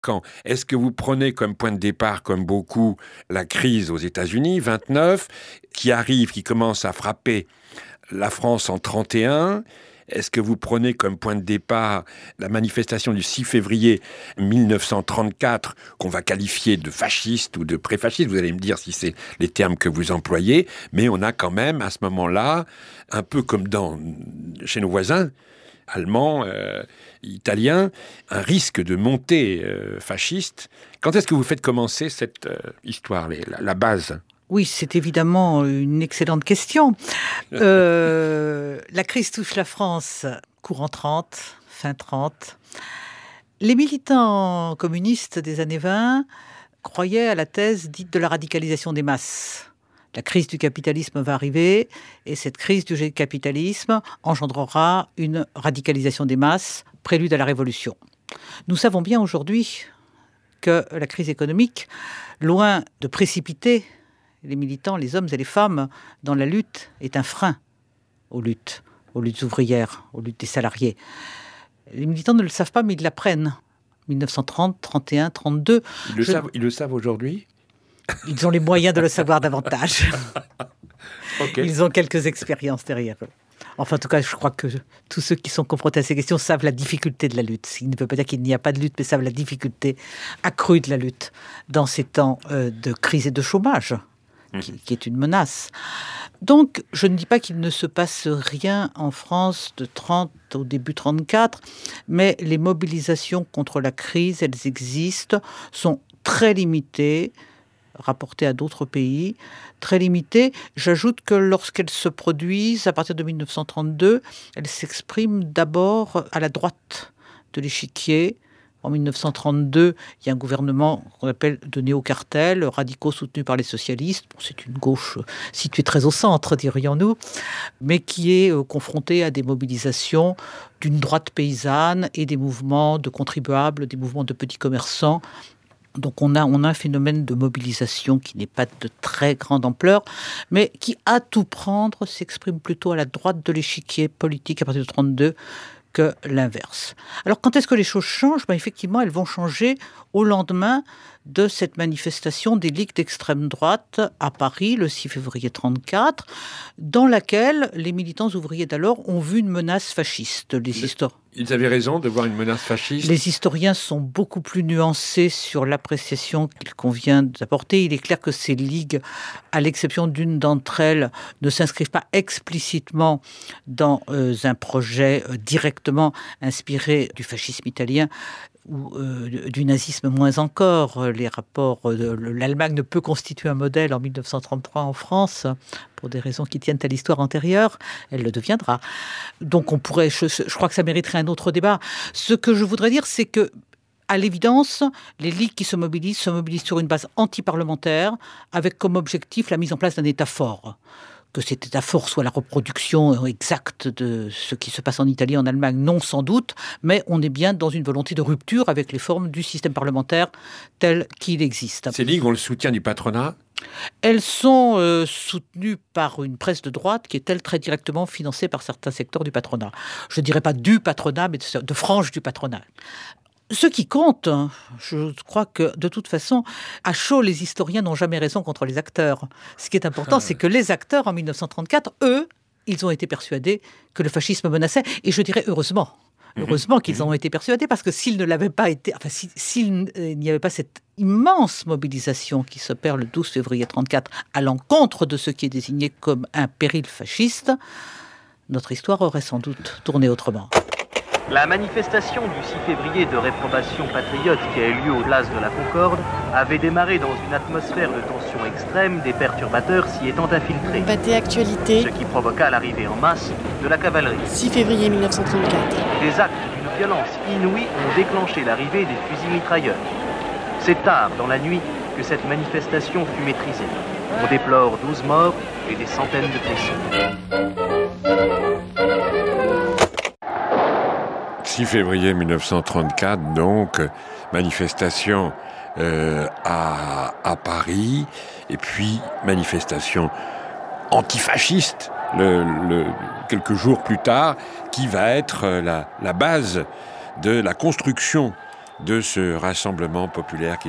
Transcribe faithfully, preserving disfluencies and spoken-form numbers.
quand? Est-ce que vous prenez comme point de départ, comme beaucoup, la crise aux États-Unis, vingt-neuf, qui arrive, qui commence à frapper la France en trente et un? Est-ce que vous prenez comme point de départ la manifestation du six février mille neuf cent trente-quatre, qu'on va qualifier de fasciste ou de pré-fasciste? Vous allez me dire si c'est les termes que vous employez, mais on a quand même, à ce moment-là, un peu comme dans, chez nos voisins, allemands, euh, italiens, un risque de montée euh, fasciste. Quand est-ce que vous faites commencer cette euh, histoire, les, la, la base? Oui, c'est évidemment une excellente question. Euh, la crise touche la France courant trente, fin trente. Les militants communistes des années vingt croyaient à la thèse dite de la radicalisation des masses. La crise du capitalisme va arriver et cette crise du capitalisme engendrera une radicalisation des masses, prélude à la révolution. Nous savons bien aujourd'hui que la crise économique, loin de précipiter les militants, les hommes et les femmes dans la lutte, est un frein aux luttes, aux luttes ouvrières, aux luttes des salariés. Les militants ne le savent pas, mais ils l'apprennent. mille neuf cent trente, trente et un, trente-deux. Ils le Je... savent, ils le savent aujourd'hui ? Ils ont les moyens de le savoir davantage. Okay. Ils ont quelques expériences derrière eux. Enfin, en tout cas, je crois que tous ceux qui sont confrontés à ces questions savent la difficulté de la lutte. Il ne veut pas dire qu'il n'y a pas de lutte, mais savent la difficulté accrue de la lutte dans ces temps euh, de crise et de chômage, mmh. qui, qui est une menace. Donc, je ne dis pas qu'il ne se passe rien en France de trente au début trente-quatre, mais les mobilisations contre la crise, elles existent, sont très limitées, rapportées à d'autres pays, très limitées. J'ajoute que lorsqu'elles se produisent, à partir de mille neuf cent trente-deux, elles s'expriment d'abord à la droite de l'échiquier. En mille neuf cent trente-deux, il y a un gouvernement qu'on appelle de néo-cartel, radicaux soutenus par les socialistes. Bon, c'est une gauche située très au centre, dirions-nous, mais qui est euh, confrontée à des mobilisations d'une droite paysanne et des mouvements de contribuables, des mouvements de petits commerçants. Donc on a, on a un phénomène de mobilisation qui n'est pas de très grande ampleur, mais qui, à tout prendre, s'exprime plutôt à la droite de l'échiquier politique à partir de trente-deux que l'inverse. Alors quand est-ce que les choses changent ? Ben, effectivement, elles vont changer au lendemain de cette manifestation des ligues d'extrême droite à Paris, le six février trente-quatre, dans laquelle les militants ouvriers d'alors ont vu une menace fasciste. Les histoires... Ils avaient raison de voir une menace fasciste. Les historiens sont beaucoup plus nuancés sur l'appréciation qu'il convient d'apporter. Il est clair que ces ligues, à l'exception d'une d'entre elles, ne s'inscrivent pas explicitement dans euh, un projet euh, directement inspiré du fascisme italien ou euh, du nazisme moins encore. Les rapports, euh, l'Allemagne ne peut constituer un modèle en mille neuf cent trente-trois en France pour des raisons qui tiennent à l'histoire antérieure. Elle le deviendra. Donc on pourrait, je, je crois que ça mériterait un autre débat. Ce que je voudrais dire, c'est que à l'évidence, les ligues qui se mobilisent se mobilisent sur une base anti-parlementaire avec comme objectif la mise en place d'un État fort. Que cet État fort soit la reproduction exacte de ce qui se passe en Italie, en Allemagne, non sans doute, mais on est bien dans une volonté de rupture avec les formes du système parlementaire tel qu'il existe. Ces ligues ont le soutien du patronat ? Elles sont euh, soutenues par une presse de droite qui est, elle, très directement financée par certains secteurs du patronat. Je ne dirais pas du patronat, mais de, de franges du patronat. Ce qui compte, je crois que de toute façon, à chaud, les historiens n'ont jamais raison contre les acteurs. Ce qui est important, ah. c'est que les acteurs, en mille neuf cent trente-quatre, eux, ils ont été persuadés que le fascisme menaçait. Et je dirais heureusement. Heureusement mmh. qu'ils en ont été persuadés, parce que s'ils ne l'avaient pas été, enfin, si, s'il n'y avait pas cette immense mobilisation qui s'opère le douze février trente-quatre à l'encontre de ce qui est désigné comme un péril fasciste, notre histoire aurait sans doute tourné autrement. La manifestation du six février de réprobation patriote qui a eu lieu aux places de la Concorde avait démarré dans une atmosphère de tension extrême, des perturbateurs s'y étant infiltrés. Pâté Actualité. Ce qui provoqua l'arrivée en masse de la cavalerie. six février mille neuf cent trente-quatre. Des actes d'une violence inouïe ont déclenché l'arrivée des fusils mitrailleurs. C'est tard dans la nuit que cette manifestation fut maîtrisée. On déplore douze morts et des centaines de blessés. six février mille neuf cent trente-quatre, donc, manifestation euh, à, à Paris, et puis manifestation antifasciste, le, le, quelques jours plus tard, qui va être la, la base de la construction de ce rassemblement populaire qui